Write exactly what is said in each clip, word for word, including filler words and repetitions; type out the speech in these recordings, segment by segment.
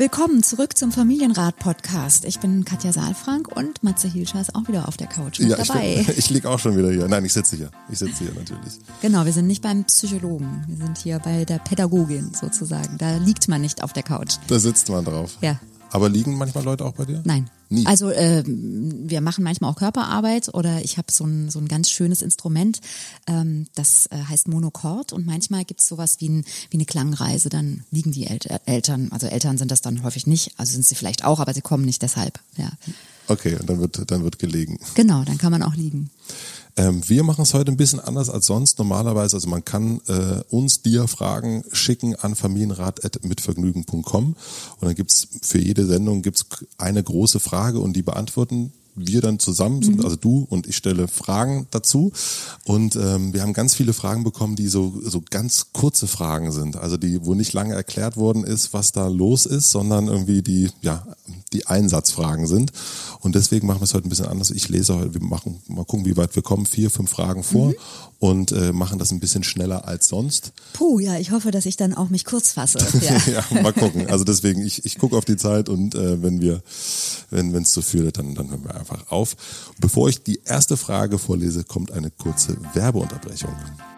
Willkommen zurück zum Familienrat-Podcast. Ich bin Katja Saalfrank und Matze Hilscher ist auch wieder auf der Couch mit ja, dabei. Ich, ich liege auch schon wieder hier. Nein, ich sitze hier. Ich sitze hier natürlich. Genau, wir sind nicht beim Psychologen. Wir sind hier bei der Pädagogin sozusagen. Da liegt man nicht auf der Couch. Da sitzt man drauf. Ja. Aber liegen manchmal Leute auch bei dir? Nein. Nie. Also äh, wir machen manchmal auch Körperarbeit oder ich habe so ein, so ein ganz schönes Instrument, ähm, das äh, heißt Monochord und manchmal gibt's sowas wie, ein, wie eine Klangreise, dann liegen die El- Eltern, also Eltern sind das dann häufig nicht, also sind sie vielleicht auch, aber sie kommen nicht deshalb. Ja. Okay, und dann wird, dann wird gelegen. Genau, dann kann man auch liegen. Ähm, wir machen es heute ein bisschen anders als sonst normalerweise. Also man kann äh, uns, dir Fragen schicken an familienrat at mitvergnügen punkt com und dann gibt's für jede Sendung gibt's eine große Frage und die beantworten wir dann zusammen, mhm. also du und ich stelle Fragen dazu und ähm, wir haben ganz viele Fragen bekommen, die so so ganz kurze Fragen sind, also die, wo nicht lange erklärt worden ist, was da los ist, sondern irgendwie die ja die Einsatzfragen sind und deswegen machen wir es heute ein bisschen anders. Ich lese heute, wir machen mal gucken, wie weit wir kommen, vier, fünf Fragen vor mhm. und äh, machen das ein bisschen schneller als sonst. Puh, ja, ich hoffe, dass ich dann auch mich kurz fasse. Ja, ja mal gucken. Also deswegen, ich ich gucke auf die Zeit und äh, wenn wir wenn wenn es so führt, dann dann hören wir einfach auf. Bevor ich die erste Frage vorlese, kommt eine kurze Werbeunterbrechung.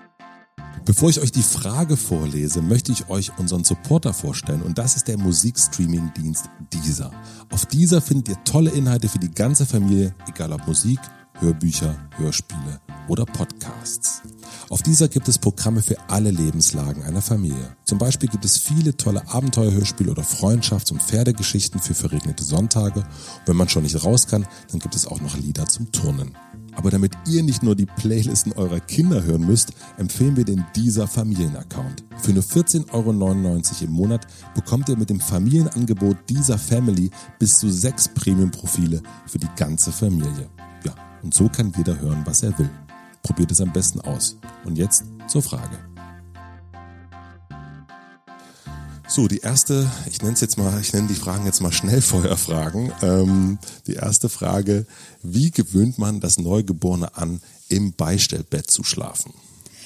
Bevor ich euch die Frage vorlese, möchte ich euch unseren Supporter vorstellen und das ist der Musikstreaming-Dienst Deezer. Auf Deezer findet ihr tolle Inhalte für die ganze Familie, egal ob Musik, Hörbücher, Hörspiele oder Podcasts. Auf Deezer gibt es Programme für alle Lebenslagen einer Familie. Zum Beispiel gibt es viele tolle Abenteuerhörspiele oder Freundschafts- und Pferdegeschichten für verregnete Sonntage. Und wenn man schon nicht raus kann, dann gibt es auch noch Lieder zum Turnen. Aber damit ihr nicht nur die Playlisten eurer Kinder hören müsst, empfehlen wir den Deezer Familienaccount. Für nur vierzehn Euro neunundneunzig im Monat bekommt ihr mit dem Familienangebot Deezer Family bis zu sechs Premium-Profile für die ganze Familie. Ja, und so kann jeder hören, was er will. Probiert es am besten aus. Und jetzt zur Frage. So, die erste, ich nenne es jetzt mal, ich nenne die Fragen jetzt mal Schnellfeuerfragen. Ähm, die erste Frage: Wie gewöhnt man das Neugeborene an, im Beistellbett zu schlafen?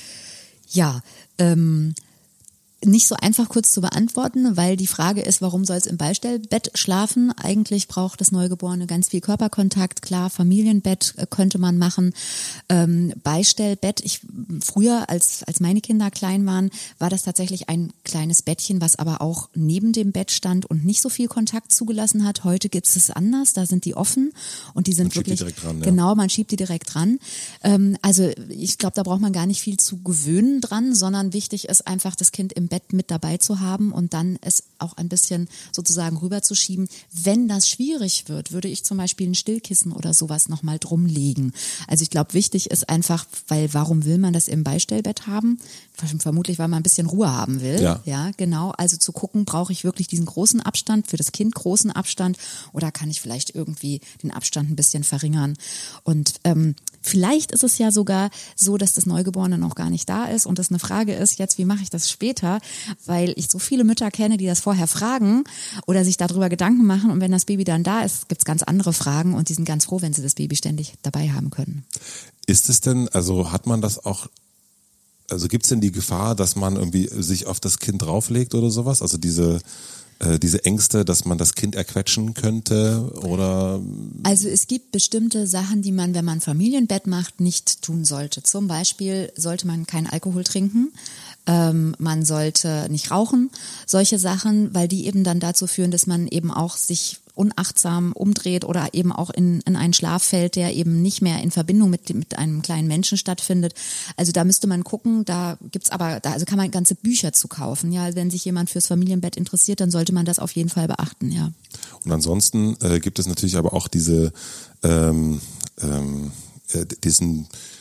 Ja, ähm, nicht so einfach kurz zu beantworten, weil die Frage ist, warum soll es im Beistellbett schlafen? Eigentlich braucht das Neugeborene ganz viel Körperkontakt. Klar, Familienbett könnte man machen. Ähm, Beistellbett, ich früher, als als meine Kinder klein waren, war das tatsächlich ein kleines Bettchen, was aber auch neben dem Bett stand und nicht so viel Kontakt zugelassen hat. Heute gibt es anders, da sind die offen und die sind man wirklich, schiebt die direkt ran, ja. Genau, man schiebt die direkt ran. Ähm, also ich glaube, da braucht man gar nicht viel zu gewöhnen dran, sondern wichtig ist einfach, das Kind im Bett mit dabei zu haben und dann es auch ein bisschen sozusagen rüberzuschieben. Wenn das schwierig wird, würde ich zum Beispiel ein Stillkissen oder sowas nochmal drumlegen. Also ich glaube, wichtig ist einfach, weil warum will man das im Beistellbett haben? Vermutlich, weil man ein bisschen Ruhe haben will. Ja, ja genau. Also zu gucken, brauche ich wirklich diesen großen Abstand, für das Kind großen Abstand oder kann ich vielleicht irgendwie den Abstand ein bisschen verringern? Und ähm, vielleicht ist es ja sogar so, dass das Neugeborene noch gar nicht da ist und das eine Frage ist, jetzt, wie mache ich das später? Weil ich so viele Mütter kenne, die das vorher fragen oder sich darüber Gedanken machen und wenn das Baby dann da ist, gibt's ganz andere Fragen und die sind ganz froh, wenn sie das Baby ständig dabei haben können. Ist es denn, also hat man das auch, also gibt's denn die Gefahr, dass man irgendwie sich auf das Kind drauflegt oder sowas? Also diese äh, diese Ängste, dass man das Kind erquetschen könnte oder? Also es gibt bestimmte Sachen, die man, wenn man Familienbett macht, nicht tun sollte. Zum Beispiel sollte man keinen Alkohol trinken. Ähm, man sollte nicht rauchen, solche Sachen, weil die eben dann dazu führen, dass man eben auch sich unachtsam umdreht oder eben auch in, in einen Schlaf fällt, der eben nicht mehr in Verbindung mit, mit einem kleinen Menschen stattfindet. Also da müsste man gucken, da gibt's aber, da also kann man ganze Bücher zu kaufen. Ja, wenn sich jemand fürs Familienbett interessiert, dann sollte man das auf jeden Fall beachten, ja. Und ansonsten äh, gibt es natürlich aber auch diese ähm, ähm, äh, diesen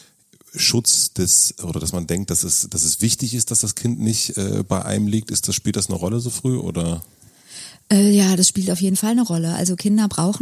Schutz des, oder dass man denkt, dass es, dass es wichtig ist, dass das Kind nicht äh, bei einem liegt. Ist das, spielt das eine Rolle so früh oder? Äh, ja, das spielt auf jeden Fall eine Rolle. Also Kinder brauchen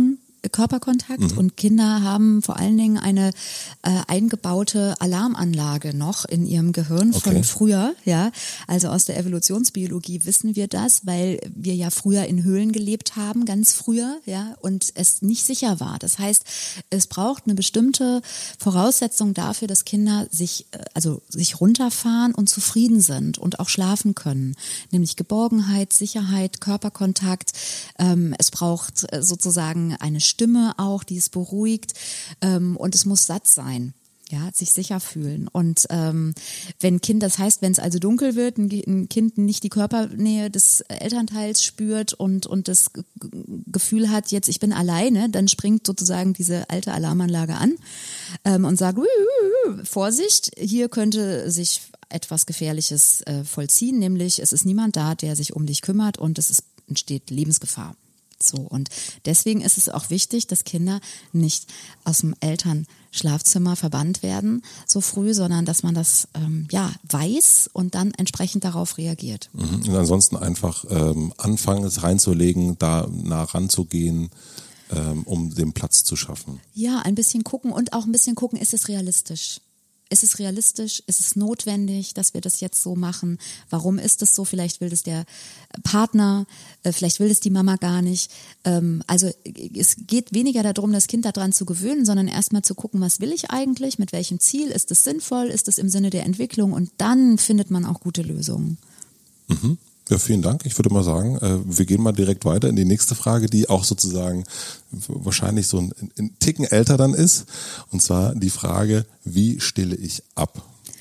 Körperkontakt Mhm. und Kinder haben vor allen Dingen eine äh, eingebaute Alarmanlage noch in ihrem Gehirn von Okay. früher, ja. Also aus der Evolutionsbiologie wissen wir das, weil wir ja früher in Höhlen gelebt haben, ganz früher, ja, und es nicht sicher war. Das heißt, es braucht eine bestimmte Voraussetzung dafür, dass Kinder sich, äh, also sich runterfahren und zufrieden sind und auch schlafen können, nämlich Geborgenheit, Sicherheit, Körperkontakt. Ähm, es braucht äh, sozusagen eine Stimme auch, die es beruhigt, ähm, und es muss satt sein. Ja, sich sicher fühlen. Und ähm, wenn Kind, das heißt, wenn es also dunkel wird, ein, ein Kind nicht die Körpernähe des Elternteils spürt und und das G- Gefühl hat, jetzt ich bin alleine, dann springt sozusagen diese alte Alarmanlage an ähm, und sagt, Vorsicht, hier könnte sich etwas Gefährliches äh, vollziehen, nämlich es ist niemand da, der sich um dich kümmert und es ist, entsteht Lebensgefahr. So, und deswegen ist es auch wichtig, dass Kinder nicht aus dem Elternschlafzimmer verbannt werden so früh, sondern dass man das ähm, ja weiß und dann entsprechend darauf reagiert. Mhm. Und ansonsten einfach ähm, anfangen, es reinzulegen, da nah ranzugehen, ähm, um den Platz zu schaffen. Ja, ein bisschen gucken und auch ein bisschen gucken, ist es realistisch? Ist es realistisch? Ist es notwendig, dass wir das jetzt so machen? Warum ist es so? Vielleicht will das der Partner, äh, vielleicht will das die Mama gar nicht. Ähm, also es geht weniger darum, das Kind daran zu gewöhnen, sondern erstmal zu gucken, was will ich eigentlich? Mit welchem Ziel? Ist es sinnvoll? Ist es im Sinne der Entwicklung? Und dann findet man auch gute Lösungen. Mhm. Ja, vielen Dank. Ich würde mal sagen, äh, wir gehen mal direkt weiter in die nächste Frage, die auch sozusagen wahrscheinlich so ein, ein Ticken älter dann ist. Und zwar die Frage, wie stille ich ab?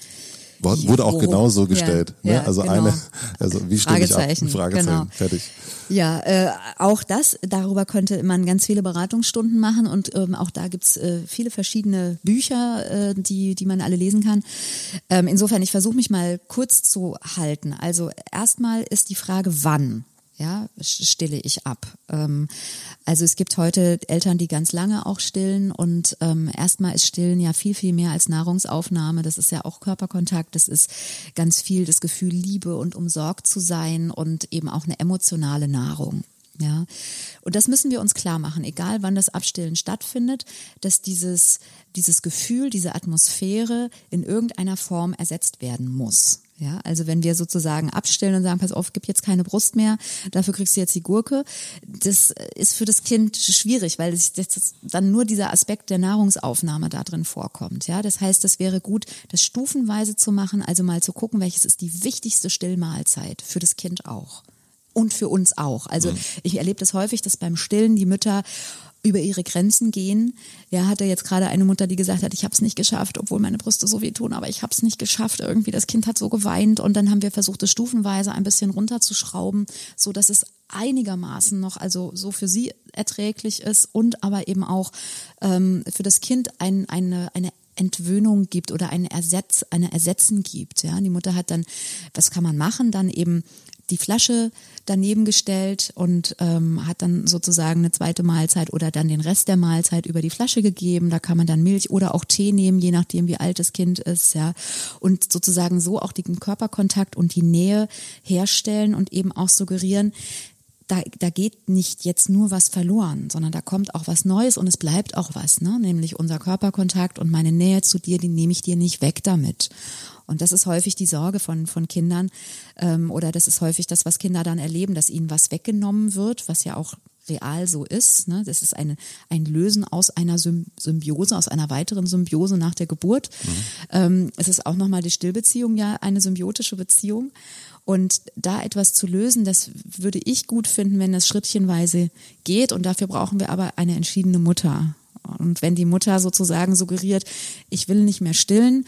Wurde auch Jo. genauso gestellt. Ja, ne? ja, Also genau. eine, also wie stille ich ab? Fragezeichen, Fragezeichen. genau. Fertig. Ja, äh, auch das, darüber könnte man ganz viele Beratungsstunden machen und ähm, auch da gibt's äh, viele verschiedene Bücher, äh, die die man alle lesen kann. Ähm, insofern, ich versuche mich mal kurz zu halten. Also erstmal ist die Frage, wann? Ja, stille ich ab. Ähm, also es gibt heute Eltern, die ganz lange auch stillen und ähm, erstmal ist Stillen ja viel, viel mehr als Nahrungsaufnahme. Das ist ja auch Körperkontakt, das ist ganz viel das Gefühl, Liebe und umsorgt zu sein und eben auch eine emotionale Nahrung. Ja, und das müssen wir uns klar machen, egal wann das Abstillen stattfindet, dass dieses, dieses Gefühl, diese Atmosphäre in irgendeiner Form ersetzt werden muss. Ja, also wenn wir sozusagen abstillen und sagen, pass auf, gib jetzt keine Brust mehr, dafür kriegst du jetzt die Gurke, das ist für das Kind schwierig, weil das, das dann nur dieser Aspekt der Nahrungsaufnahme da drin vorkommt. Ja, das heißt, es wäre gut, das stufenweise zu machen, also mal zu gucken, welches ist die wichtigste Stillmahlzeit für das Kind auch. Und für uns auch. Also mhm. ich erlebe das häufig, dass beim Stillen die Mütter über ihre Grenzen gehen. Ja, hatte jetzt gerade eine Mutter, die gesagt hat, ich habe es nicht geschafft, obwohl meine Brüste so wehtun, aber ich habe es nicht geschafft. Irgendwie das Kind hat so geweint und dann haben wir versucht, es stufenweise ein bisschen runterzuschrauben, so dass es einigermaßen noch, also so für sie erträglich ist und aber eben auch ähm, für das Kind ein, eine eine Entwöhnung gibt oder ein Ersatz, eine Ersetzen gibt. Ja, die Mutter hat dann, was kann man machen? Dann eben die Flasche daneben gestellt und ähm, hat dann sozusagen eine zweite Mahlzeit oder dann den Rest der Mahlzeit über die Flasche gegeben. Da kann man dann Milch oder auch Tee nehmen, je nachdem wie alt das Kind ist, ja. Und sozusagen so auch den Körperkontakt und die Nähe herstellen und eben auch suggerieren, da, da geht nicht jetzt nur was verloren, sondern da kommt auch was Neues und es bleibt auch was, ne? Nämlich unser Körperkontakt und meine Nähe zu dir, die nehme ich dir nicht weg damit. Und das ist häufig die Sorge von von Kindern ähm, oder das ist häufig das, was Kinder dann erleben, dass ihnen was weggenommen wird, was ja auch real so ist. Ne? Das ist eine, ein Lösen aus einer Symbiose, aus einer weiteren Symbiose nach der Geburt. Mhm. Ähm, es ist auch nochmal die Stillbeziehung ja eine symbiotische Beziehung. Und da etwas zu lösen, das würde ich gut finden, wenn das schrittchenweise geht. Und dafür brauchen wir aber eine entschiedene Mutter. Und wenn die Mutter sozusagen suggeriert, ich will nicht mehr stillen,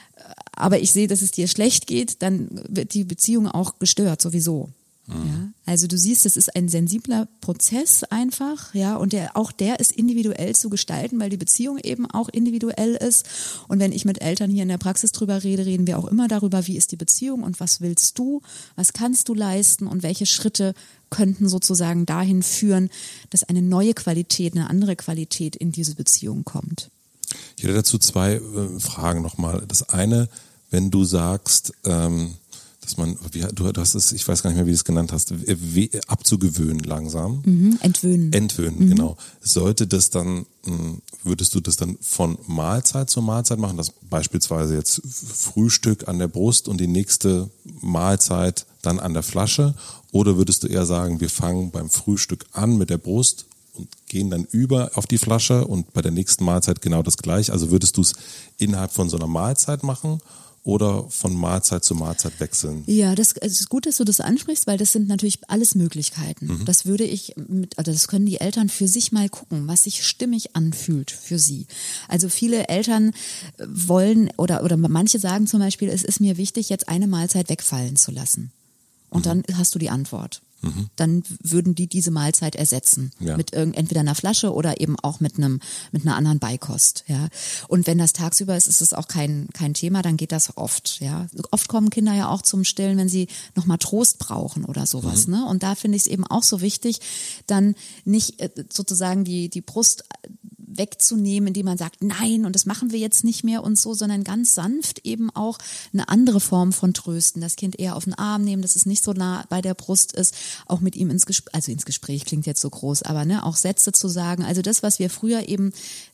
aber ich sehe, dass es dir schlecht geht, dann wird die Beziehung auch gestört sowieso. Mhm. Ja, also du siehst, es ist ein sensibler Prozess einfach, ja, und der auch der ist individuell zu gestalten, weil die Beziehung eben auch individuell ist. Und wenn ich mit Eltern hier in der Praxis drüber rede, reden wir auch immer darüber, wie ist die Beziehung und was willst du, was kannst du leisten und welche Schritte könnten sozusagen dahin führen, dass eine neue Qualität, eine andere Qualität in diese Beziehung kommt. Ich hätte dazu zwei äh, Fragen nochmal. Das eine, wenn du sagst, ähm, dass man, wie, du, du hast es, ich weiß gar nicht mehr, wie du es genannt hast, we, abzugewöhnen langsam. Mhm, entwöhnen. Entwöhnen, mhm. genau. Sollte das dann, würdest du das dann von Mahlzeit zu Mahlzeit machen, dass beispielsweise jetzt Frühstück an der Brust und die nächste Mahlzeit dann an der Flasche? Oder würdest du eher sagen, wir fangen beim Frühstück an mit der Brust und gehen dann über auf die Flasche und bei der nächsten Mahlzeit genau das gleiche? Also würdest du es innerhalb von so einer Mahlzeit machen? Oder von Mahlzeit zu Mahlzeit wechseln? Ja, das ist gut, dass du das ansprichst, weil das sind natürlich alles Möglichkeiten. Mhm. Das würde ich mit, also das können die Eltern für sich mal gucken, was sich stimmig anfühlt für sie. Also viele Eltern wollen oder, oder manche sagen zum Beispiel, es ist mir wichtig, jetzt eine Mahlzeit wegfallen zu lassen. Und mhm. dann hast du die Antwort. Mhm. Dann würden die diese Mahlzeit ersetzen ja. mit irgend, entweder einer Flasche oder eben auch mit einem mit einer anderen Beikost. Ja. Und wenn das tagsüber ist, ist es auch kein kein Thema, dann geht das oft. Ja. Oft kommen Kinder ja auch zum Stillen, wenn sie nochmal Trost brauchen oder sowas. Mhm. Ne? Und da finde ich es eben auch so wichtig, dann nicht sozusagen die die Brust wegzunehmen, indem man sagt, nein, und das machen wir jetzt nicht mehr und so, sondern ganz sanft eben auch eine andere Form von Trösten. Das Kind eher auf den Arm nehmen, dass es nicht so nah bei der Brust ist, auch mit ihm ins Gespräch, also ins Gespräch klingt jetzt so groß, aber ne, auch Sätze zu sagen. Also das, was wir früher eben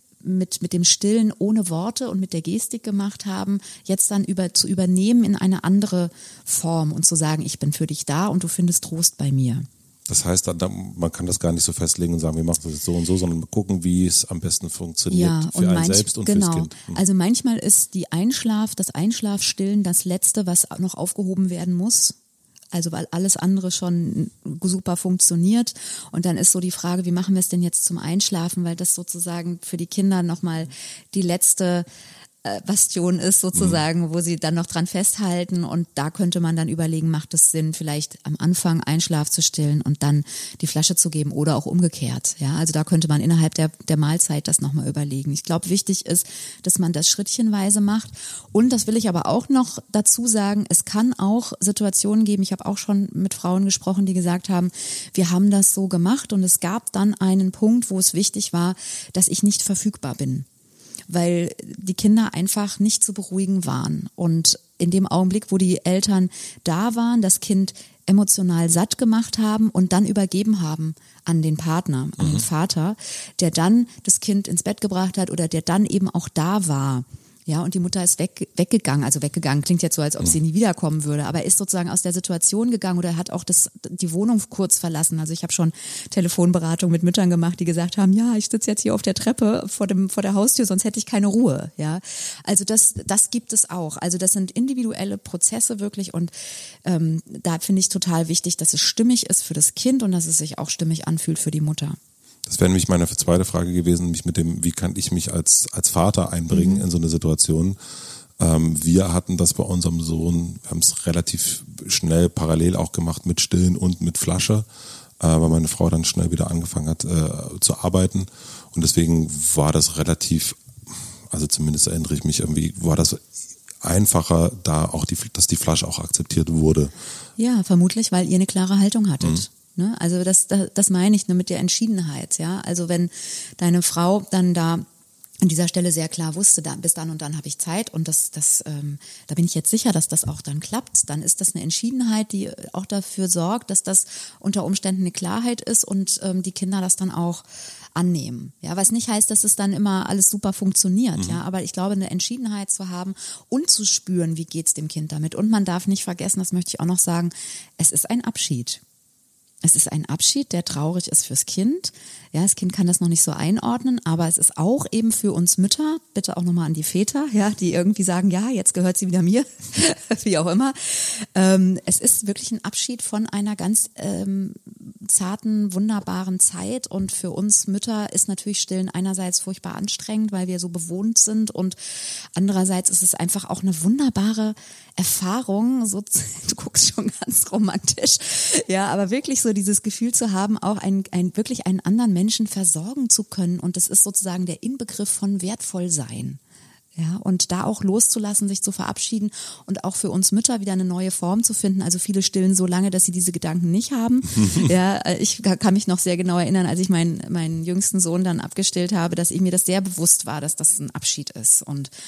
mit mit dem Stillen ohne Worte und mit der Gestik gemacht haben, jetzt dann über zu übernehmen in eine andere Form und zu sagen, ich bin für dich da und du findest Trost bei mir. Das heißt, man kann das gar nicht so festlegen und sagen, wir machen das jetzt so und so, sondern gucken, wie es am besten funktioniert ja, für einen manch, selbst und genau. fürs Kind. Mhm. Also manchmal ist die Einschlaf, das Einschlafstillen das Letzte, was noch aufgehoben werden muss. Also weil alles andere schon super funktioniert. Und dann ist so die Frage, wie machen wir es denn jetzt zum Einschlafen, weil das sozusagen für die Kinder nochmal die letzte Bastion ist sozusagen, mhm. wo sie dann noch dran festhalten, und da könnte man dann überlegen, macht es Sinn, vielleicht am Anfang Einschlaf zu stillen und dann die Flasche zu geben oder auch umgekehrt. Ja, also da könnte man innerhalb der, der Mahlzeit das nochmal überlegen. Ich glaube, wichtig ist, dass man das schrittchenweise macht, und das will ich aber auch noch dazu sagen, es kann auch Situationen geben, ich habe auch schon mit Frauen gesprochen, die gesagt haben, wir haben das so gemacht und es gab dann einen Punkt, wo es wichtig war, dass ich nicht verfügbar bin, weil die Kinder einfach nicht zu beruhigen waren. Und in dem Augenblick, wo die Eltern da waren, das Kind emotional satt gemacht haben und dann übergeben haben an den Partner, an mhm. den Vater, der dann das Kind ins Bett gebracht hat oder der dann eben auch da war. Ja, und die Mutter ist weg, weggegangen, also weggegangen, klingt jetzt so, als ob sie nie wiederkommen würde, aber ist sozusagen aus der Situation gegangen oder hat auch das, die Wohnung kurz verlassen. Also ich habe schon Telefonberatung mit Müttern gemacht, die gesagt haben, ja, ich sitze jetzt hier auf der Treppe vor dem vor der Haustür, sonst hätte ich keine Ruhe. Ja, also das das gibt es auch. Also das sind individuelle Prozesse wirklich, und ähm, da finde ich total wichtig, dass es stimmig ist für das Kind und dass es sich auch stimmig anfühlt für die Mutter. Das wäre nämlich meine zweite Frage gewesen, nämlich mit dem, wie kann ich mich als als Vater einbringen mhm. in so eine Situation. Ähm, wir hatten das bei unserem Sohn, wir haben es relativ schnell parallel auch gemacht mit Stillen und mit Flasche, äh, weil meine Frau dann schnell wieder angefangen hat äh, zu arbeiten, und deswegen war das relativ, also zumindest erinnere ich mich irgendwie, war das einfacher, da auch die, dass die Flasche auch akzeptiert wurde. Ja, vermutlich, weil ihr eine klare Haltung hattet. Mhm. Ne? Also das, das, das meine ich, ne, mit der Entschiedenheit. Ja, also wenn deine Frau dann da an dieser Stelle sehr klar wusste, da, bis dann und dann habe ich Zeit, und das, das, ähm, da bin ich jetzt sicher, dass das auch dann klappt, dann ist das eine Entschiedenheit, die auch dafür sorgt, dass das unter Umständen eine Klarheit ist und ähm, die Kinder das dann auch annehmen. Ja, was nicht heißt, dass es dann immer alles super funktioniert. Mhm. Ja, aber ich glaube, eine Entschiedenheit zu haben und zu spüren, wie geht's dem Kind damit. Und man darf nicht vergessen, das möchte ich auch noch sagen, es ist ein Abschied. Es ist ein Abschied, der traurig ist fürs Kind. Ja, das Kind kann das noch nicht so einordnen, aber es ist auch eben für uns Mütter, bitte auch nochmal an die Väter, ja, die irgendwie sagen, ja, jetzt gehört sie wieder mir, wie auch immer. Ähm, es ist wirklich ein Abschied von einer ganz ähm, zarten, wunderbaren Zeit, und für uns Mütter ist natürlich Stillen einerseits furchtbar anstrengend, weil wir so bewohnt sind, und andererseits ist es einfach auch eine wunderbare Erfahrung, so, du guckst schon ganz romantisch, ja, aber wirklich so dieses Gefühl zu haben, auch ein, ein, wirklich einen anderen Menschen versorgen zu können, und das ist sozusagen der Inbegriff von wertvoll sein. Ja, und da auch loszulassen, sich zu verabschieden und auch für uns Mütter wieder eine neue Form zu finden. Also viele stillen so lange, dass sie diese Gedanken nicht haben. Ja, ich kann mich noch sehr genau erinnern, als ich meinen, meinen jüngsten Sohn dann abgestillt habe, dass ich mir das sehr bewusst war, dass das ein Abschied ist. Und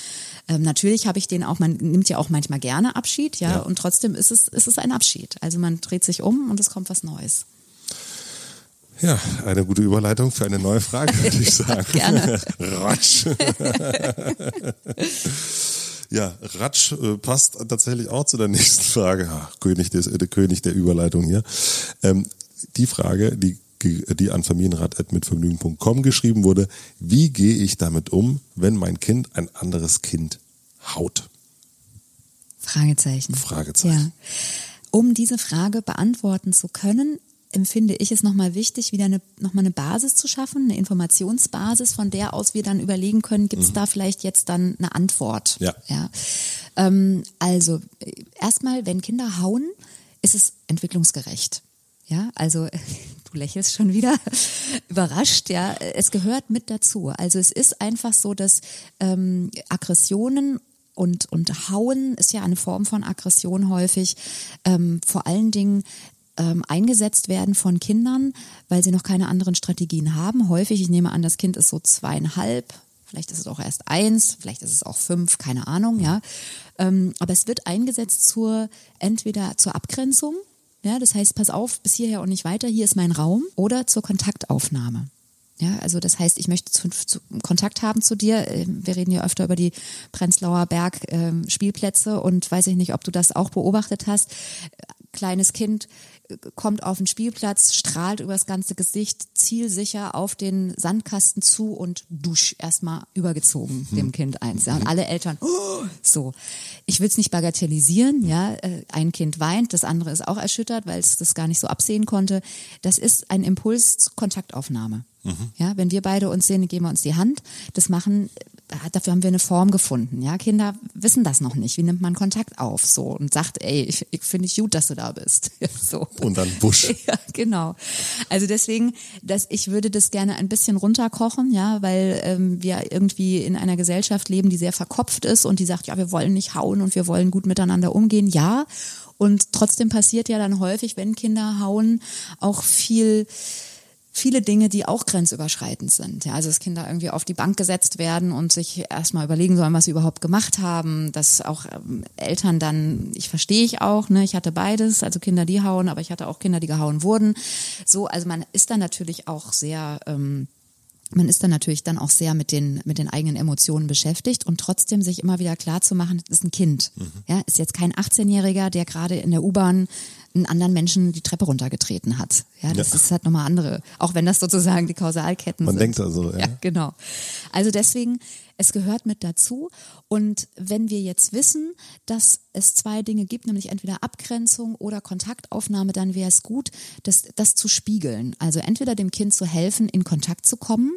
Ähm, natürlich habe ich den auch, man nimmt ja auch manchmal gerne Abschied, ja, Ja. und trotzdem ist es, ist es ein Abschied. Also man dreht sich um und es kommt was Neues. Ja, eine gute Überleitung für eine neue Frage, würde ich sagen. Gerne. Ratsch. Ja, Ratsch äh, passt tatsächlich auch zu der nächsten Frage. Ach, König, des, äh, der König der Überleitung hier. Ähm, die Frage, die, die an familienrat at mitvergnügen punkt com geschrieben wurde: Wie gehe ich damit um, wenn mein Kind ein anderes Kind haut? Fragezeichen. Fragezeichen. Ja. Um diese Frage beantworten zu können, empfinde ich es nochmal wichtig, wieder eine, nochmal eine Basis zu schaffen, eine Informationsbasis, von der aus wir dann überlegen können, gibt es mhm. da vielleicht jetzt dann eine Antwort? Ja. ja. Ähm, also erstmal, wenn Kinder hauen, ist es entwicklungsgerecht. Ja, also du lächelst schon wieder, überrascht, ja. Es gehört mit dazu. Also es ist einfach so, dass ähm, Aggressionen und, und Hauen ist ja eine Form von Aggression häufig, ähm, vor allen Dingen Ähm, eingesetzt werden von Kindern, weil sie noch keine anderen Strategien haben. Häufig, ich nehme an, das Kind ist so zweieinhalb, vielleicht ist es auch erst eins, vielleicht ist es auch fünf, keine Ahnung, ja. Ähm, aber es wird eingesetzt zur, entweder zur Abgrenzung, ja, das heißt, pass auf, bis hierher und nicht weiter, hier ist mein Raum, oder zur Kontaktaufnahme. Ja, also das heißt, ich möchte zu, zu, Kontakt haben zu dir. Wir reden ja öfter über die Prenzlauer Berg ähm, Spielplätze und weiß ich nicht, ob du das auch beobachtet hast. Kleines Kind kommt auf den Spielplatz, strahlt übers ganze Gesicht, zielsicher auf den Sandkasten zu und dusch, erstmal übergezogen dem Kind eins. Ja, und alle Eltern, oh, so. Ich will es nicht bagatellisieren, ja. Ein Kind weint, das andere ist auch erschüttert, weil es das gar nicht so absehen konnte. Das ist ein Impuls zur Kontaktaufnahme. Mhm. Ja, wenn wir beide uns sehen, geben wir uns die Hand. Das machen, dafür haben wir eine Form gefunden. Ja, Kinder wissen das noch nicht. Wie nimmt man Kontakt auf? So und sagt, ey, ich, ich finde ich gut, dass du da bist. So. Und dann Busch. Ja, genau. Also deswegen, dass ich würde das gerne ein bisschen runterkochen, ja, weil ähm, wir irgendwie in einer Gesellschaft leben, die sehr verkopft ist und die sagt, ja, wir wollen nicht hauen und wir wollen gut miteinander umgehen. Ja. Und trotzdem passiert ja dann häufig, wenn Kinder hauen, auch viel viele Dinge, die auch grenzüberschreitend sind. Ja, also dass Kinder irgendwie auf die Bank gesetzt werden und sich erstmal überlegen sollen, was sie überhaupt gemacht haben. Dass auch ähm, Eltern dann, ich verstehe ich auch, ne, ich hatte beides, also Kinder, die hauen, aber ich hatte auch Kinder, die gehauen wurden. So, also man ist dann natürlich auch sehr, ähm, man ist dann natürlich dann auch sehr mit den mit den eigenen Emotionen beschäftigt und trotzdem sich immer wieder klar zu machen, das ist ein Kind. Mhm. Ja, ist jetzt kein achtzehnjähriger, der gerade in der U-Bahn einen anderen Menschen die Treppe runtergetreten hat. Ja, das ja. ist halt nochmal andere, auch wenn das sozusagen die Kausalketten Man sind. denkt also, ja. Ja, genau. Also deswegen, es gehört mit dazu. Und wenn wir jetzt wissen, dass es zwei Dinge gibt, nämlich entweder Abgrenzung oder Kontaktaufnahme, dann wäre es gut, das, das zu spiegeln. Also entweder dem Kind zu helfen, in Kontakt zu kommen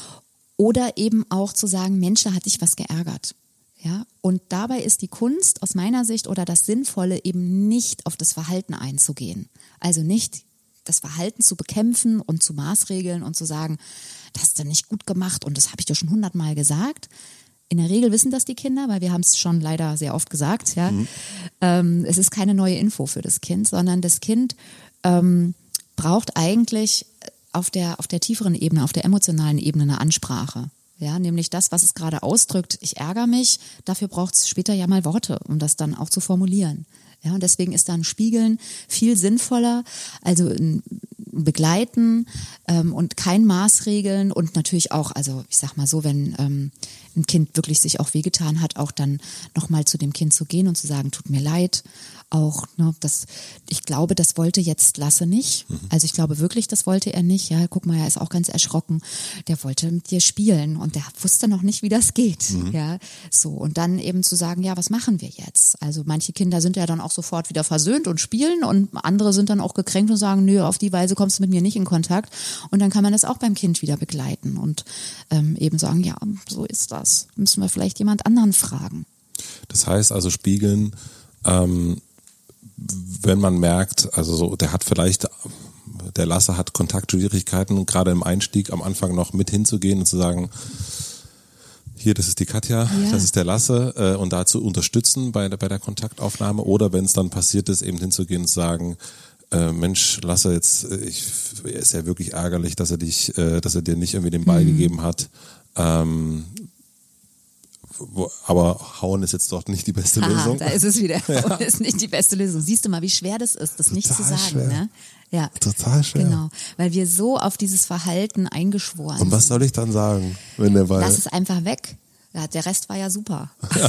oder eben auch zu sagen, Mensch, da hat dich was geärgert. Ja, und dabei ist die Kunst aus meiner Sicht oder das Sinnvolle eben nicht auf das Verhalten einzugehen. Also nicht das Verhalten zu bekämpfen und zu maßregeln und zu sagen, das hast du nicht gut gemacht und das habe ich dir schon hundertmal gesagt. In der Regel wissen das die Kinder, weil wir haben es schon leider sehr oft gesagt. Ja, mhm. ähm, es ist keine neue Info für das Kind, sondern das Kind ähm, braucht eigentlich auf der auf der tieferen Ebene, auf der emotionalen Ebene eine Ansprache. Ja, nämlich das, was es gerade ausdrückt, ich ärgere mich, dafür braucht es später ja mal Worte, um das dann auch zu formulieren. Ja, und deswegen ist da ein Spiegeln viel sinnvoller, also ein Begleiten ähm, und kein Maßregeln und natürlich auch, also ich sag mal so, wenn ähm, ein Kind wirklich sich auch wehgetan hat, auch dann nochmal zu dem Kind zu gehen und zu sagen, tut mir leid, auch, ne, das, ich glaube, das wollte jetzt Lasse nicht. Mhm. Also ich glaube wirklich, das wollte er nicht. Ja, guck mal, er ist auch ganz erschrocken. Der wollte mit dir spielen und der wusste noch nicht, wie das geht. Mhm. Ja, so. Und dann eben zu sagen, ja, was machen wir jetzt? Also manche Kinder sind ja dann auch sofort wieder versöhnt und spielen und andere sind dann auch gekränkt und sagen, nö, auf die Weise kommst du mit mir nicht in Kontakt. Und dann kann man das auch beim Kind wieder begleiten und ähm, eben sagen, ja, so ist das. Müssen wir vielleicht jemand anderen fragen. Das heißt also spiegeln, ähm, wenn man merkt, also so, der hat vielleicht, der Lasse hat Kontaktschwierigkeiten, gerade im Einstieg am Anfang noch mit hinzugehen und zu sagen, hier, das ist die Katja, ja. das ist der Lasse äh, und da zu unterstützen bei, bei der Kontaktaufnahme oder wenn es dann passiert ist, eben hinzugehen und zu sagen, äh, Mensch, Lasse, jetzt, ich, ist ja wirklich ärgerlich, dass er dich, äh, dass er dir nicht irgendwie den Ball mhm. gegeben hat. Ähm, wo, aber hauen ist jetzt doch nicht die beste Aha, Lösung. Da ist es wieder. Ja. Hauen ist nicht die beste Lösung. Siehst du mal, wie schwer das ist, das Total nicht zu sagen. Schwer. Ne? Ja. Total schwer. Genau, weil wir so auf dieses Verhalten eingeschworen sind. Und was soll ich dann sagen, wenn der Ball... Lass es einfach weg. Ja, der Rest war ja super. Ja.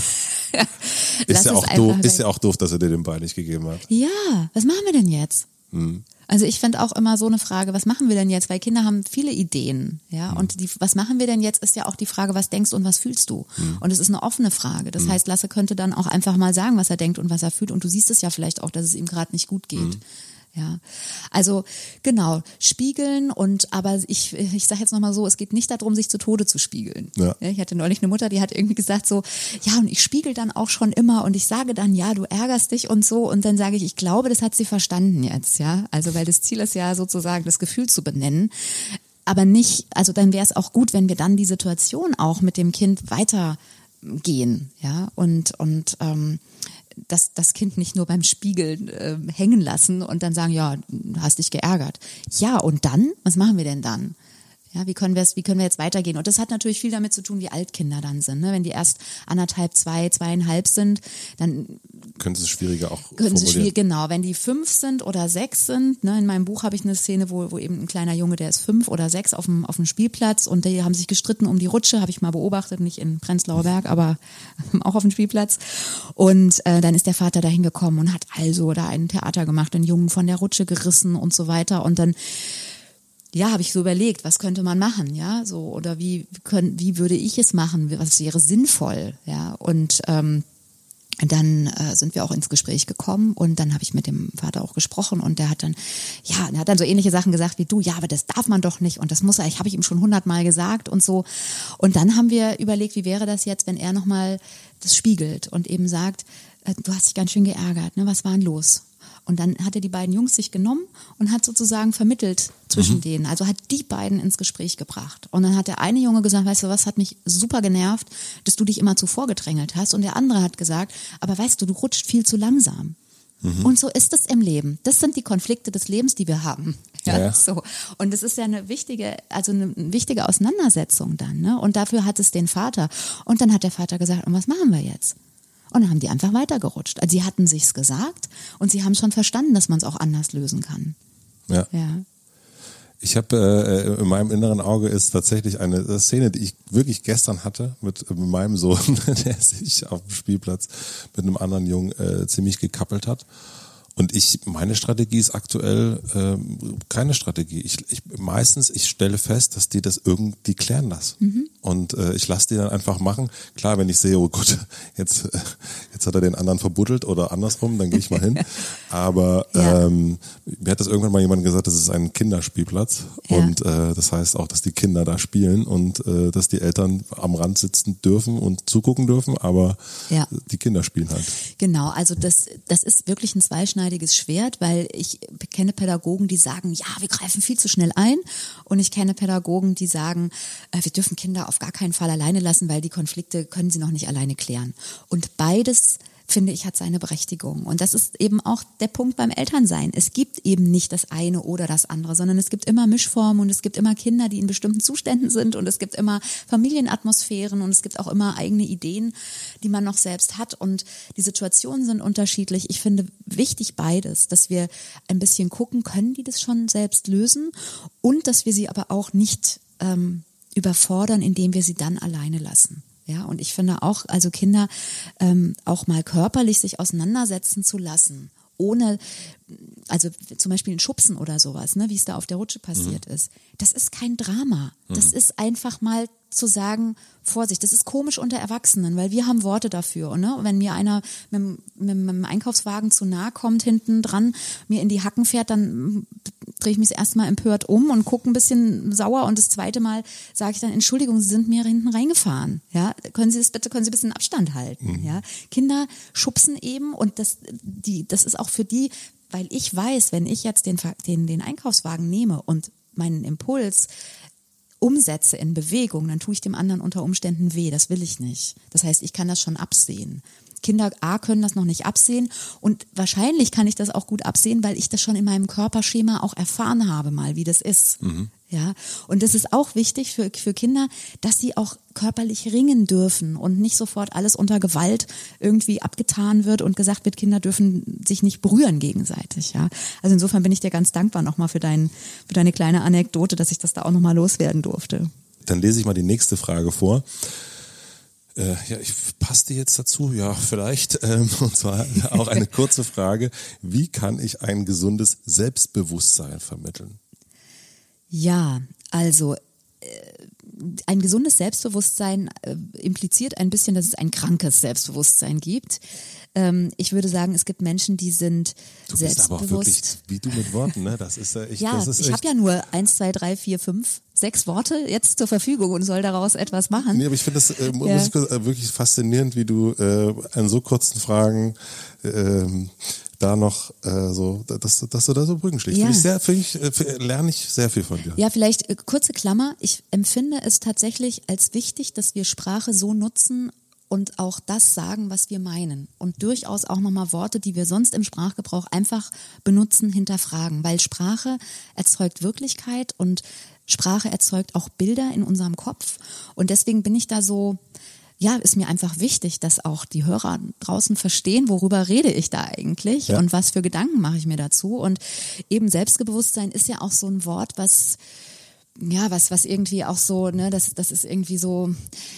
ist, ja auch doof, ist ja auch doof, dass er dir den Ball nicht gegeben hat. Ja, was machen wir denn jetzt? Hm. Also ich finde auch immer so eine Frage, was machen wir denn jetzt? Weil Kinder haben viele Ideen, ja. Hm. Und die, was machen wir denn jetzt, ist ja auch die Frage, was denkst du und was fühlst du? Hm. Und es ist eine offene Frage. Das hm. heißt, Lasse könnte dann auch einfach mal sagen, was er denkt und was er fühlt. Und du siehst es ja vielleicht auch, dass es ihm gerade nicht gut geht. Hm. Ja, also genau, spiegeln und aber ich ich sage jetzt nochmal so, es geht nicht darum, sich zu Tode zu spiegeln. Ja. Ich hatte neulich eine Mutter, die hat irgendwie gesagt so, ja und ich spiegel dann auch schon immer und ich sage dann, ja, du ärgerst dich und so und dann sage ich, ich glaube, das hat sie verstanden jetzt, ja, also weil das Ziel ist ja sozusagen, das Gefühl zu benennen, aber nicht, also dann wäre es auch gut, wenn wir dann die Situation auch mit dem Kind weitergehen, ja, und und ähm, das, das Kind nicht nur beim Spiegeln äh, hängen lassen und dann sagen, ja, hast dich geärgert. Ja, und dann? Was machen wir denn dann? Ja, wie können wir es, wie können wir jetzt weitergehen? Und das hat natürlich viel damit zu tun, wie alt Kinder dann sind. Ne? Wenn die erst anderthalb, zwei, zweieinhalb sind, dann können sie es schwieriger auch können sie formulieren. schwierig, genau. Wenn die fünf sind oder sechs sind, ne, in meinem Buch habe ich eine Szene, wo, wo eben ein kleiner Junge, der ist fünf oder sechs auf dem, auf dem Spielplatz und die haben sich gestritten um die Rutsche, habe ich mal beobachtet, nicht in Prenzlauer Berg, aber auch auf dem Spielplatz. Und äh, dann ist der Vater dahin gekommen und hat also da ein Theater gemacht, den Jungen von der Rutsche gerissen und so weiter. Und dann ja, habe ich so überlegt, was könnte man machen, ja, so oder wie können, wie würde ich es machen, was wäre sinnvoll, ja, und ähm, dann äh, sind wir auch ins Gespräch gekommen und dann habe ich mit dem Vater auch gesprochen und der hat dann, ja, der hat dann so ähnliche Sachen gesagt wie du, ja, aber das darf man doch nicht und das muss er, ich habe ich ihm schon hundertmal gesagt und so und dann haben wir überlegt, wie wäre das jetzt, wenn er nochmal das spiegelt und eben sagt, äh, du hast dich ganz schön geärgert, ne, was war denn los? Und dann hat er die beiden Jungs sich genommen und hat sozusagen vermittelt zwischen mhm. denen. Also hat die beiden ins Gespräch gebracht. Und dann hat der eine Junge gesagt, weißt du was, hat mich super genervt, dass du dich immer zuvor gedrängelt hast. Und der andere hat gesagt, aber weißt du, du rutscht viel zu langsam. Mhm. Und so ist es im Leben. Das sind die Konflikte des Lebens, die wir haben. Ja, ja. So. Und das ist ja eine wichtige, also eine wichtige Auseinandersetzung dann. Ne? Und dafür hat es den Vater. Und dann hat der Vater gesagt, und was machen wir jetzt? Und dann haben die einfach weitergerutscht. Also sie hatten sich's gesagt und sie haben schon verstanden, dass man es auch anders lösen kann. Ja. Ja. Ich habe äh, in meinem inneren Auge ist tatsächlich eine Szene, die ich wirklich gestern hatte mit, mit meinem Sohn, der sich auf dem Spielplatz mit einem anderen Jungen äh, ziemlich gekappelt hat. Und ich, meine Strategie ist aktuell äh, keine Strategie. Ich, ich meistens, ich stelle fest, dass die das irgendwie klären lassen. Mhm. Und äh, ich lasse die dann einfach machen. Klar, wenn ich sehe, oh Gott, jetzt, äh, jetzt hat er den anderen verbuddelt oder andersrum, dann gehe ich mal hin. Aber ja. ähm, mir hat das irgendwann mal jemand gesagt, das ist ein Kinderspielplatz. Ja. Und äh, das heißt auch, dass die Kinder da spielen und äh, dass die Eltern am Rand sitzen dürfen und zugucken dürfen, aber ja. die Kinder spielen halt. Genau, also das, das ist wirklich ein zweischneidiges Schwert, weil ich kenne Pädagogen, die sagen, ja, wir greifen viel zu schnell ein und ich kenne Pädagogen, die sagen, äh, wir dürfen Kinder auf gar keinen Fall alleine lassen, weil die Konflikte können sie noch nicht alleine klären. Und beides, finde ich, hat seine Berechtigung. Und das ist eben auch der Punkt beim Elternsein. Es gibt eben nicht das eine oder das andere, sondern es gibt immer Mischformen und es gibt immer Kinder, die in bestimmten Zuständen sind und es gibt immer Familienatmosphären und es gibt auch immer eigene Ideen, die man noch selbst hat und die Situationen sind unterschiedlich. Ich finde wichtig beides, dass wir ein bisschen gucken, können die das schon selbst lösen und dass wir sie aber auch nicht ähm, überfordern, indem wir sie dann alleine lassen. Ja, und ich finde auch, also Kinder ähm, auch mal körperlich sich auseinandersetzen zu lassen, ohne, also zum Beispiel ein Schubsen oder sowas, ne, wie es da auf der Rutsche passiert mhm. ist. Das ist kein Drama. Mhm. Das ist einfach mal zu sagen, Vorsicht, das ist komisch unter Erwachsenen, weil wir haben Worte dafür. Ne? Wenn mir einer mit, mit, mit dem Einkaufswagen zu nahe kommt, hinten dran, mir in die Hacken fährt, dann drehe ich mich erstmal empört um und gucke ein bisschen sauer und das zweite Mal sage ich dann, Entschuldigung, Sie sind mir hinten reingefahren. Ja? Können Sie das bitte, können Sie ein bisschen Abstand halten? Mhm. Ja? Kinder schubsen eben und das, die, das ist auch für die, weil ich weiß, wenn ich jetzt den, den, den Einkaufswagen nehme und meinen Impuls umsetze in Bewegung, dann tue ich dem anderen unter Umständen weh. Das will ich nicht. Das heißt, ich kann das schon absehen. Kinder A können das noch nicht absehen und wahrscheinlich kann ich das auch gut absehen, weil ich das schon in meinem Körperschema auch erfahren habe mal, wie das ist. Mhm. Ja, und es ist auch wichtig für, für Kinder, dass sie auch körperlich ringen dürfen und nicht sofort alles unter Gewalt irgendwie abgetan wird und gesagt wird, Kinder dürfen sich nicht berühren gegenseitig. Ja, also insofern bin ich dir ganz dankbar nochmal für, dein, für deine kleine Anekdote, dass ich das da auch nochmal loswerden durfte. Dann lese ich mal die nächste Frage vor. Äh, ja, ich passe die jetzt dazu, ja, vielleicht. Ähm, und zwar auch eine kurze Frage. Wie kann ich ein gesundes Selbstbewusstsein vermitteln? Ja, also äh, ein gesundes Selbstbewusstsein äh, impliziert ein bisschen, dass es ein krankes Selbstbewusstsein gibt. Ähm, ich würde sagen, es gibt Menschen, die sind du selbstbewusst. bist aber auch wirklich, wie du mit Worten, ne? Das ist ja echt. Ja, das ist ich habe ja nur eins, zwei, drei, vier, fünf, sechs Worte jetzt zur Verfügung und soll daraus etwas machen. Nee, aber ich finde das äh, Ja. muss ich, äh, wirklich faszinierend, wie du äh, an so kurzen Fragen äh, da noch äh, so, dass, dass du da so Brücken schlägst. Ja. Finde ich sehr, finde ich, äh, lerne ich sehr viel von dir. Ja, vielleicht äh, kurze Klammer. Ich empfinde es tatsächlich als wichtig, dass wir Sprache so nutzen und auch das sagen, was wir meinen. Und durchaus auch nochmal Worte, die wir sonst im Sprachgebrauch einfach benutzen, hinterfragen. Weil Sprache erzeugt Wirklichkeit und Sprache erzeugt auch Bilder in unserem Kopf. Und deswegen bin ich da so... Ja, ist mir einfach wichtig, dass auch die Hörer draußen verstehen, worüber rede ich da eigentlich ja. und was für Gedanken mache ich mir dazu. Und eben Selbstbewusstsein ist ja auch so ein Wort, was ja, was was irgendwie auch so, ne, das das ist irgendwie so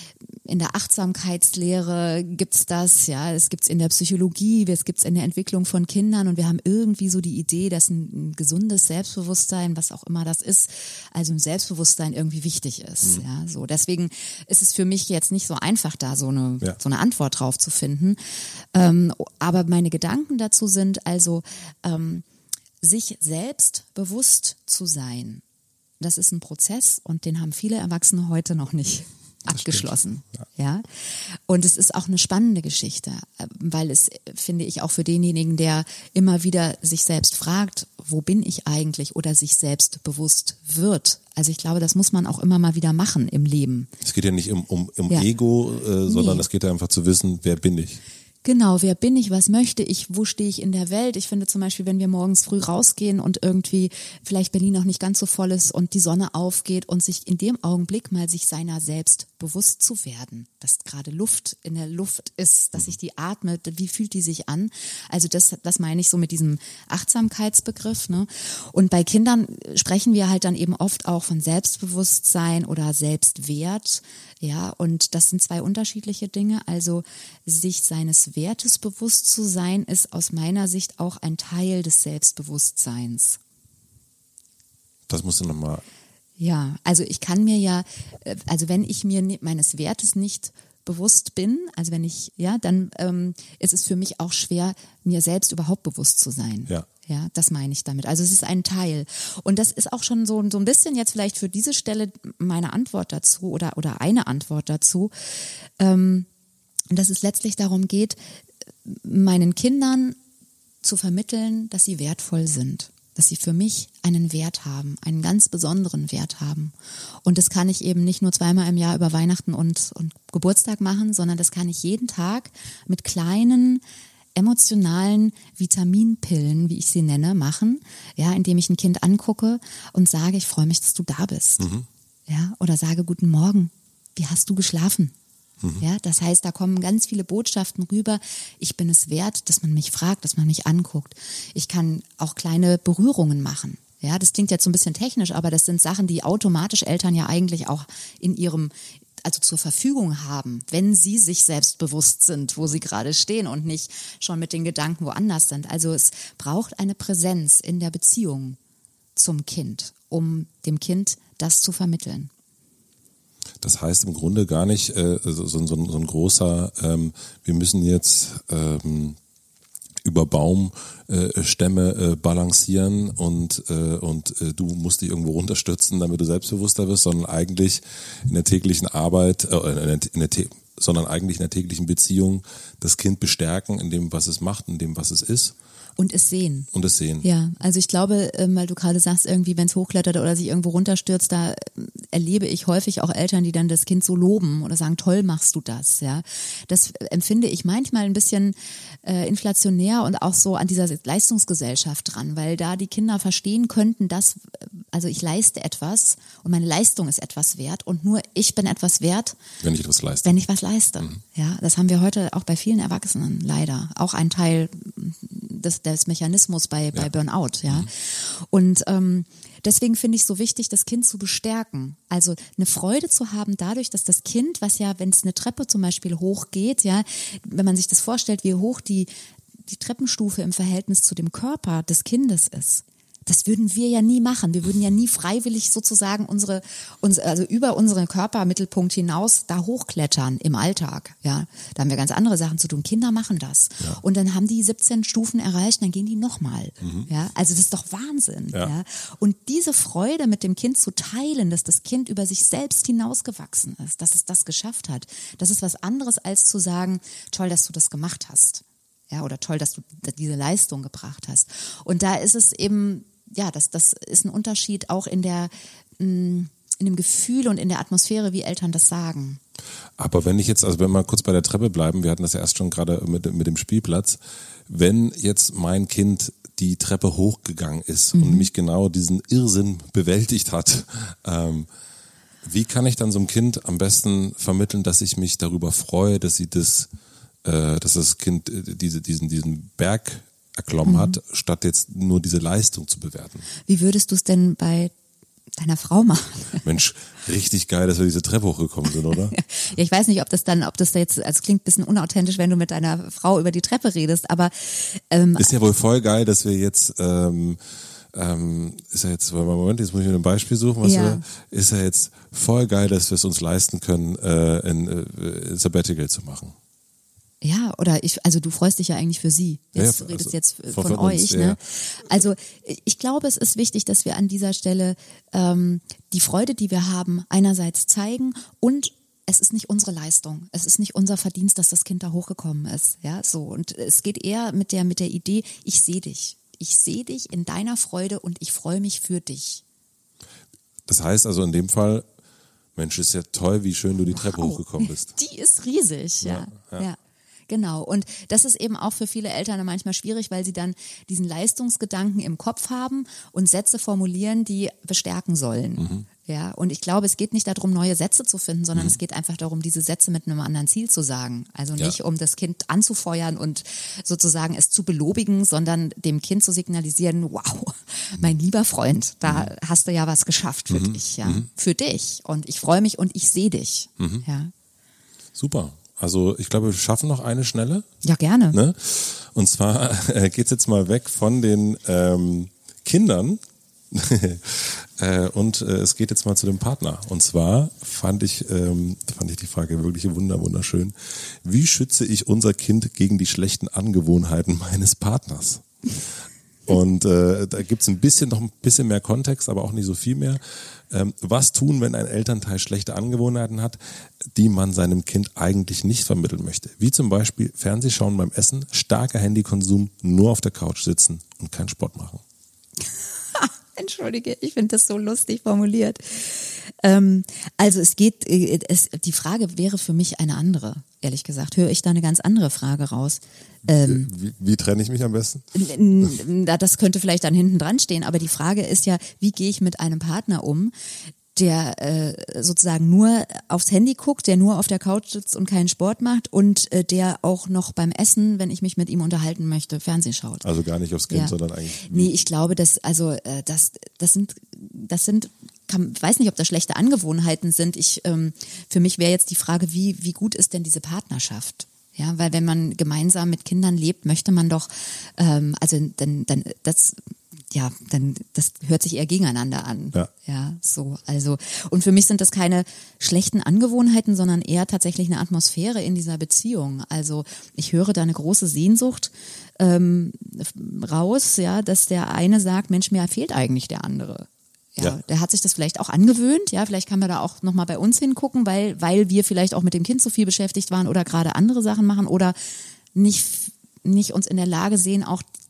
in der Achtsamkeitslehre gibt's das, ja, es gibt's in der Psychologie, es gibt's in der Entwicklung von Kindern und wir haben irgendwie so die Idee, dass ein, ein gesundes Selbstbewusstsein, was auch immer das ist, also ein Selbstbewusstsein irgendwie wichtig ist, mhm. ja, so. Deswegen ist es für mich jetzt nicht so einfach, da so eine ja. so eine Antwort drauf zu finden. Ähm, aber meine Gedanken dazu sind also, ähm, sich selbst bewusst zu sein. Das ist ein Prozess und den haben viele Erwachsene heute noch nicht abgeschlossen. Ja. ja. Und es ist auch eine spannende Geschichte, weil es, finde ich, auch für denjenigen, der immer wieder sich selbst fragt, wo bin ich eigentlich oder sich selbst bewusst wird. Also ich glaube, das muss man auch immer mal wieder machen im Leben. Es geht ja nicht um, um, um ja. Ego, äh, sondern nee. es geht ja einfach zu wissen, wer bin ich. Genau, wer bin ich, was möchte ich, wo stehe ich in der Welt? Ich finde zum Beispiel, wenn wir morgens früh rausgehen und irgendwie vielleicht Berlin noch nicht ganz so voll ist und die Sonne aufgeht und sich in dem Augenblick mal sich seiner selbst bewusst zu werden, dass gerade Luft in der Luft ist, dass ich die atme, wie fühlt die sich an? Also das, das meine ich so mit diesem Achtsamkeitsbegriff, ne? Und bei Kindern sprechen wir halt dann eben oft auch von Selbstbewusstsein oder Selbstwert, ja, und das sind zwei unterschiedliche Dinge. Also sich seines Wertes bewusst zu sein, ist aus meiner Sicht auch ein Teil des Selbstbewusstseins. Das musst du nochmal. Ja, also ich kann mir ja, also wenn ich mir meines Wertes nicht bewusst bin, also wenn ich, ja, dann ähm, ist es für mich auch schwer, mir selbst überhaupt bewusst zu sein. Ja. Ja, das meine ich damit. Also es ist ein Teil. Und das ist auch schon so, so ein bisschen jetzt vielleicht für diese Stelle meine Antwort dazu oder, oder eine Antwort dazu, ähm, dass es letztlich darum geht, meinen Kindern zu vermitteln, dass sie wertvoll sind, dass sie für mich einen Wert haben, einen ganz besonderen Wert haben. Und das kann ich eben nicht nur zweimal im Jahr über Weihnachten und, und Geburtstag machen, sondern das kann ich jeden Tag mit kleinen emotionalen Vitaminpillen, wie ich sie nenne, machen, ja, indem ich ein Kind angucke und sage, ich freue mich, dass du da bist. Mhm. Ja, oder sage, guten Morgen, wie hast du geschlafen? Mhm. Ja, das heißt, da kommen ganz viele Botschaften rüber. Ich bin es wert, dass man mich fragt, dass man mich anguckt. Ich kann auch kleine Berührungen machen. Ja, das klingt jetzt so ein bisschen technisch, aber das sind Sachen, die automatisch Eltern ja eigentlich auch in ihrem also zur Verfügung haben, wenn sie sich selbst bewusst sind, wo sie gerade stehen und nicht schon mit den Gedanken woanders sind. Also es braucht eine Präsenz in der Beziehung zum Kind, um dem Kind das zu vermitteln. Das heißt im Grunde gar nicht äh, so, so, so ein großer, ähm, wir müssen jetzt ähm, über Baumstämme äh, balancieren und äh, und äh, du musst dich irgendwo runterstürzen, damit du selbstbewusster wirst, sondern eigentlich in der täglichen Arbeit, äh, in der, in der, sondern eigentlich in der täglichen Beziehung das Kind bestärken in dem, was es macht, in dem, was es ist. Und es sehen. Und es sehen. Ja, also ich glaube, weil du gerade sagst, irgendwie, wenn es hochklettert oder sich irgendwo runterstürzt, da erlebe ich häufig auch Eltern, die dann das Kind so loben oder sagen, toll machst du das, ja. Das empfinde ich manchmal ein bisschen äh, inflationär und auch so an dieser Leistungsgesellschaft dran, weil da die Kinder verstehen könnten, dass, also ich leiste etwas und meine Leistung ist etwas wert und nur ich bin etwas wert, wenn ich etwas leiste. Wenn ich was leiste. Mhm. Ja, das haben wir heute auch bei vielen Erwachsenen leider. Auch ein Teil des, des Mechanismus bei, bei ja. Burnout, ja. Mhm. Und ähm, deswegen finde ich so wichtig, das Kind zu bestärken. Also eine Freude zu haben dadurch, dass das Kind, was ja, wenn es eine Treppe zum Beispiel hochgeht, ja, wenn man sich das vorstellt, wie hoch die, die Treppenstufe im Verhältnis zu dem Körper des Kindes ist. Das würden wir ja nie machen. Wir würden ja nie freiwillig sozusagen unsere, unsere, also über unseren Körpermittelpunkt hinaus da hochklettern im Alltag. Ja, da haben wir ganz andere Sachen zu tun. Kinder machen das. Ja. Und dann haben die siebzehn Stufen erreicht, dann gehen die nochmal. Mhm. Ja, also das ist doch Wahnsinn. Ja. Ja. Und diese Freude mit dem Kind zu teilen, dass das Kind über sich selbst hinausgewachsen ist, dass es das geschafft hat, das ist was anderes als zu sagen, toll, dass du das gemacht hast. Ja, oder toll, dass du diese Leistung gebracht hast. Und da ist es eben, ja, das, das ist ein Unterschied auch in der, in dem Gefühl und in der Atmosphäre, wie Eltern das sagen. Aber wenn ich jetzt, also wenn wir kurz bei der Treppe bleiben, wir hatten das ja erst schon gerade mit, mit dem Spielplatz, wenn jetzt mein Kind die Treppe hochgegangen ist mhm. und mich genau diesen Irrsinn bewältigt hat, ähm, wie kann ich dann so einem Kind am besten vermitteln, dass ich mich darüber freue, dass sie das, äh, dass das Kind äh, diese, diesen, diesen Berg erklommen mhm. hat, statt jetzt nur diese Leistung zu bewerten. Wie würdest du es denn bei deiner Frau machen? Mensch, richtig geil, dass wir diese Treppe hochgekommen sind, oder? Ja, ich weiß nicht, ob das dann, ob das jetzt, also klingt ein bisschen unauthentisch, wenn du mit deiner Frau über die Treppe redest, aber ähm, ist ja wohl voll geil, dass wir jetzt ähm, ähm, ist ja jetzt, Moment, jetzt muss ich mir ein Beispiel suchen, was ja. wir, ist ja jetzt voll geil, dass wir es uns leisten können, äh, ein äh, Sabbatical zu machen. Ja, oder ich, also du freust dich ja eigentlich für sie. Jetzt ja, redest also jetzt von, von euch. Uns, ne? Ja. Also ich glaube, es ist wichtig, dass wir an dieser Stelle ähm, die Freude, die wir haben, einerseits zeigen und es ist nicht unsere Leistung, es ist nicht unser Verdienst, dass das Kind da hochgekommen ist. Ja, so, und es geht eher mit der mit der Idee, ich sehe dich, ich sehe dich in deiner Freude und ich freue mich für dich. Das heißt also in dem Fall, Mensch, ist ja toll, wie schön du die Treppe wow. hochgekommen bist. Die ist riesig, ja, ja. ja. Genau. Und das ist eben auch für viele Eltern manchmal schwierig, weil sie dann diesen Leistungsgedanken im Kopf haben und Sätze formulieren, die bestärken sollen. Mhm. Ja. Und ich glaube, es geht nicht darum, neue Sätze zu finden, sondern mhm. es geht einfach darum, diese Sätze mit einem anderen Ziel zu sagen. Also nicht, ja. um das Kind anzufeuern und sozusagen es zu belobigen, sondern dem Kind zu signalisieren, wow, mein lieber Freund, da mhm. hast du ja was geschafft für mhm. dich, ja. Mhm. Für dich. Und ich freue mich und ich sehe dich. Mhm. Ja. Super. Also ich glaube, wir schaffen noch eine schnelle. Ja, gerne. Ne? Und zwar äh, geht's jetzt mal weg von den ähm, Kindern äh, und äh, es geht jetzt mal zu dem Partner. Und zwar fand ich, ähm, fand ich die Frage wirklich wunder wunderschön. Wie schütze ich unser Kind gegen die schlechten Angewohnheiten meines Partners? Und äh, da gibt's ein bisschen noch ein bisschen mehr Kontext, aber auch nicht so viel mehr. Ähm, was tun, wenn ein Elternteil schlechte Angewohnheiten hat, die man seinem Kind eigentlich nicht vermitteln möchte? Wie zum Beispiel Fernsehschauen beim Essen, starker Handykonsum, nur auf der Couch sitzen und keinen Sport machen. Entschuldige, ich finde das so lustig formuliert. Ähm, also es geht, es, die Frage wäre für mich eine andere, ehrlich gesagt. Höre ich da eine ganz andere Frage raus. Ähm, wie, wie trenne ich mich am besten? Das könnte vielleicht dann hinten dran stehen, aber die Frage ist ja, wie gehe ich mit einem Partner um, der äh, sozusagen nur aufs Handy guckt, der nur auf der Couch sitzt und keinen Sport macht und äh, der auch noch beim Essen, wenn ich mich mit ihm unterhalten möchte, Fernsehen schaut. Also gar nicht aufs Kind, ja. sondern eigentlich. Nee, ich glaube, dass also äh, das das sind das sind kann, weiß nicht, ob das schlechte Angewohnheiten sind. Ich ähm, für mich wäre jetzt die Frage, wie wie gut ist denn diese Partnerschaft? Ja, weil wenn man gemeinsam mit Kindern lebt, möchte man doch ähm, also dann dann das ja, dann das hört sich eher gegeneinander an. Ja. ja, so, also und für mich sind das keine schlechten Angewohnheiten, sondern eher tatsächlich eine Atmosphäre in dieser Beziehung. Also ich höre da eine große Sehnsucht ähm, raus, ja, dass der eine sagt, Mensch, mir fehlt eigentlich der andere. Ja, ja, der hat sich das vielleicht auch angewöhnt, ja, vielleicht kann man da auch nochmal bei uns hingucken, weil weil wir vielleicht auch mit dem Kind so viel beschäftigt waren oder gerade andere Sachen machen oder nicht nicht uns in der Lage sehen, auch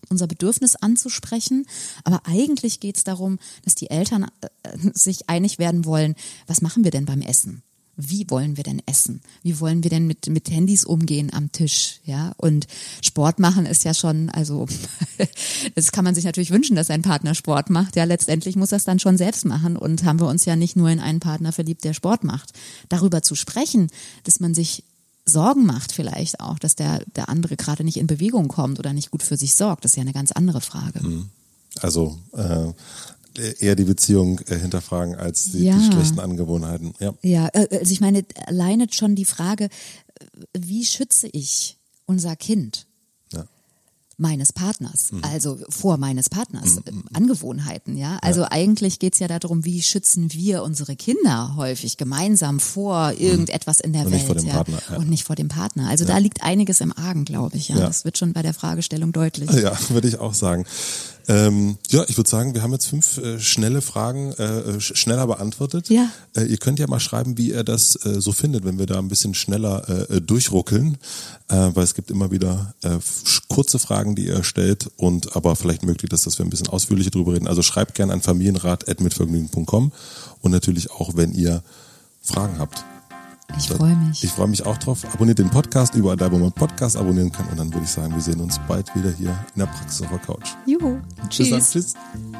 unser Bedürfnis anzusprechen. Aber eigentlich geht es darum, dass die Eltern äh, sich einig werden wollen, was machen wir denn beim Essen? Wie wollen wir denn essen? Wie wollen wir denn mit, mit Handys umgehen am Tisch? Ja, und Sport machen ist ja schon, also, das kann man sich natürlich wünschen, dass ein Partner Sport macht. Ja, letztendlich muss er es dann schon selbst machen und haben wir uns ja nicht nur in einen Partner verliebt, der Sport macht. Darüber zu sprechen, dass man sich Sorgen macht vielleicht auch, dass der, der andere gerade nicht in Bewegung kommt oder nicht gut für sich sorgt, das ist ja eine ganz andere Frage. Also, äh, eher die Beziehung äh, hinterfragen als die, ja. die schlechten Angewohnheiten. Ja. ja, also ich meine, alleine schon die Frage, wie schütze ich unser Kind Ja. meines Partners, mhm. also vor meines Partners, Mhm. Angewohnheiten, ja. Also ja. eigentlich geht's ja darum, wie schützen wir unsere Kinder häufig gemeinsam vor irgendetwas in der Und Welt. nicht vor dem ja. Partner. Ja. Und nicht vor dem Partner. Also ja. da liegt einiges im Argen, glaube ich. Ja. Ja. Das wird schon bei der Fragestellung deutlich. Ja, würde ich auch sagen. Ähm, ja, ich würde sagen, wir haben jetzt fünf äh, schnelle Fragen äh, sch- schneller beantwortet. Ja. Äh, ihr könnt ja mal schreiben, wie ihr das äh, so findet, wenn wir da ein bisschen schneller äh, durchruckeln, äh, weil es gibt immer wieder äh, f- kurze Fragen, die ihr stellt, und aber vielleicht möglich ist, dass wir ein bisschen ausführlicher drüber reden. Also schreibt gerne an familienrat at mitvergnügen punkt com und natürlich auch, wenn ihr Fragen habt. Ich freue mich. Ich freue mich auch drauf. Abonniert den Podcast überall da, wo man Podcast abonnieren kann. Und dann würde ich sagen, wir sehen uns bald wieder hier in der Praxis auf der Couch. Juhu. Tschüss. Bis dann. Tschüss.